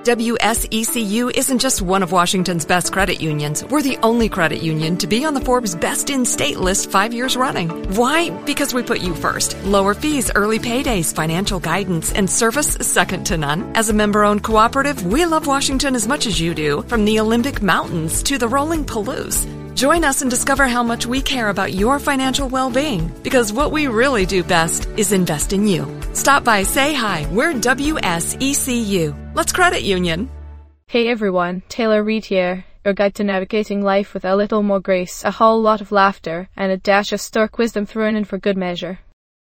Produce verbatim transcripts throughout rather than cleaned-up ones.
W S E C U isn't just one of Washington's best credit unions. We're the only credit union to be on the Forbes Best in State list five years running. Why? Because we put you first. Lower fees, early paydays, financial guidance, and service second to none. As a member-owned cooperative, we love Washington as much as you do, from the Olympic Mountains to the rolling Palouse. Join us and discover how much we care about your financial well-being, because what we really do best is invest in you. Stop by, say hi. We're W S E C U. Let's credit union. Hey everyone, Taylor Reid here, your guide to navigating life with a little more grace, a whole lot of laughter, and a dash of stoic wisdom thrown in for good measure.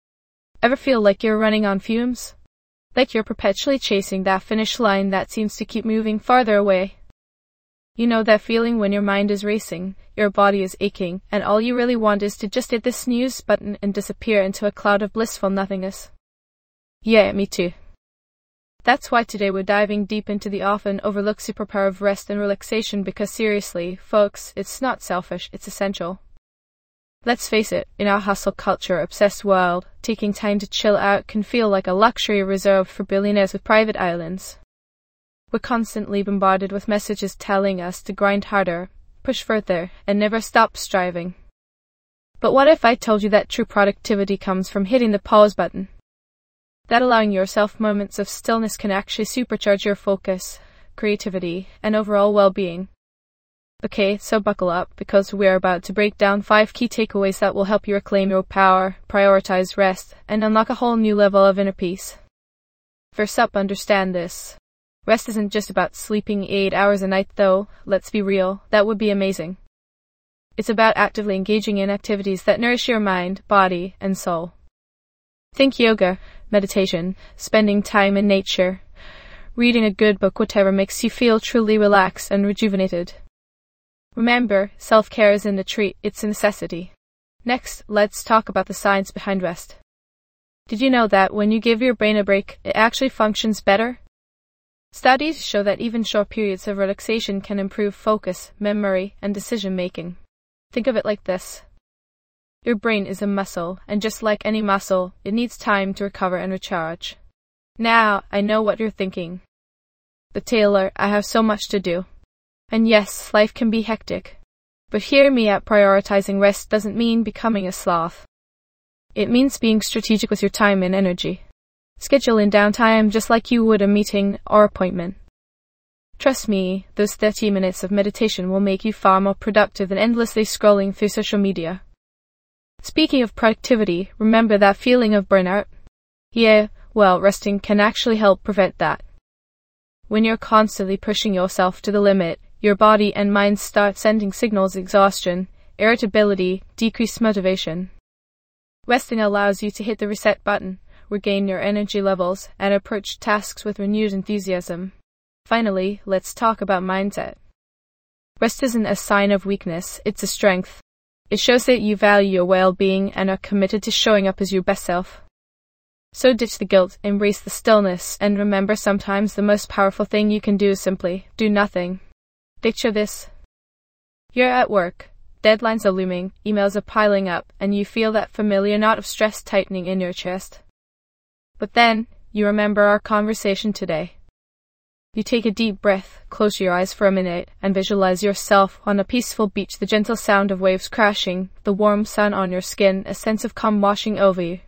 Ever feel like you're running on fumes? Like you're perpetually chasing that finish line that seems to keep moving farther away? You know that feeling when your mind is racing, your body is aching, and all you really want is to just hit the snooze button and disappear into a cloud of blissful nothingness. Yeah, me too. That's why today we're diving deep into the often overlooked superpower of rest and relaxation, because seriously, folks, it's not selfish, it's essential. Let's face it, in our hustle culture obsessed world, taking time to chill out can feel like a luxury reserved for billionaires with private islands. We're constantly bombarded with messages telling us to grind harder, push further, and never stop striving. But what if I told you that true productivity comes from hitting the pause button? That allowing yourself moments of stillness can actually supercharge your focus, creativity, and overall well-being. Okay, so buckle up, because we're about to break down five key takeaways that will help you reclaim your power, prioritize rest, and unlock a whole new level of inner peace. First up, understand this. Rest isn't just about sleeping eight hours a night though, let's be real, that would be amazing. It's about actively engaging in activities that nourish your mind, body, and soul. Think yoga, meditation, spending time in nature, reading a good book, whatever makes you feel truly relaxed and rejuvenated. Remember, self-care isn't a treat, it's a necessity. Next, let's talk about the science behind rest. Did you know that when you give your brain a break, it actually functions better? Studies show that even short periods of relaxation can improve focus, memory, and decision-making. Think of it like this. Your brain is a muscle, and just like any muscle, it needs time to recover and recharge. Now, I know what you're thinking. But Taylor, I have so much to do. And yes, life can be hectic. But hear me out, prioritizing rest doesn't mean becoming a sloth. It means being strategic with your time and energy. Schedule in downtime just like you would a meeting or appointment. Trust me, those thirty minutes of meditation will make you far more productive than endlessly scrolling through social media. Speaking of productivity, remember that feeling of burnout? Yeah, well, resting can actually help prevent that. When you're constantly pushing yourself to the limit, your body and mind start sending signals: exhaustion, irritability, decreased motivation. Resting allows you to hit the reset button, regain your energy levels, and approach tasks with renewed enthusiasm. Finally, let's talk about mindset. Rest isn't a sign of weakness, it's a strength. It shows that you value your well-being and are committed to showing up as your best self. So ditch the guilt, embrace the stillness, and remember, sometimes the most powerful thing you can do is simply do nothing. Picture this. You're at work, deadlines are looming, emails are piling up, and you feel that familiar knot of stress tightening in your chest. But then, you remember our conversation today. You take a deep breath, close your eyes for a minute, and visualize yourself on a peaceful beach, the gentle sound of waves crashing, the warm sun on your skin, a sense of calm washing over you.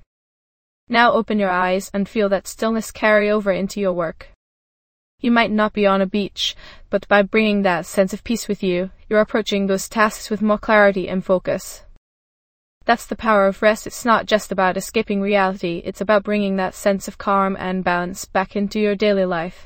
Now open your eyes and feel that stillness carry over into your work. You might not be on a beach, but by bringing that sense of peace with you, you're approaching those tasks with more clarity and focus. That's the power of rest. It's not just about escaping reality, it's about bringing that sense of calm and balance back into your daily life.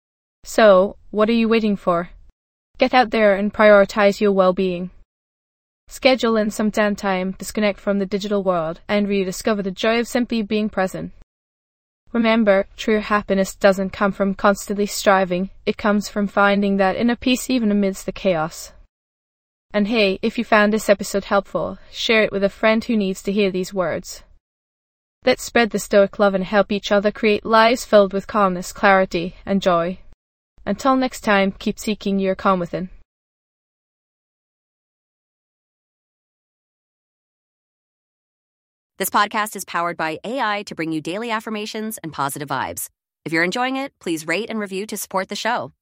So, what are you waiting for? Get out there and prioritize your well-being. Schedule in some downtime, disconnect from the digital world, and rediscover the joy of simply being present. Remember, true happiness doesn't come from constantly striving, it comes from finding that inner peace even amidst the chaos. And hey, if you found this episode helpful, share it with a friend who needs to hear these words. Let's spread the stoic love and help each other create lives filled with calmness, clarity, and joy. Until next time, keep seeking your calm within. This podcast is powered by A I to bring you daily affirmations and positive vibes. If you're enjoying it, please rate and review to support the show.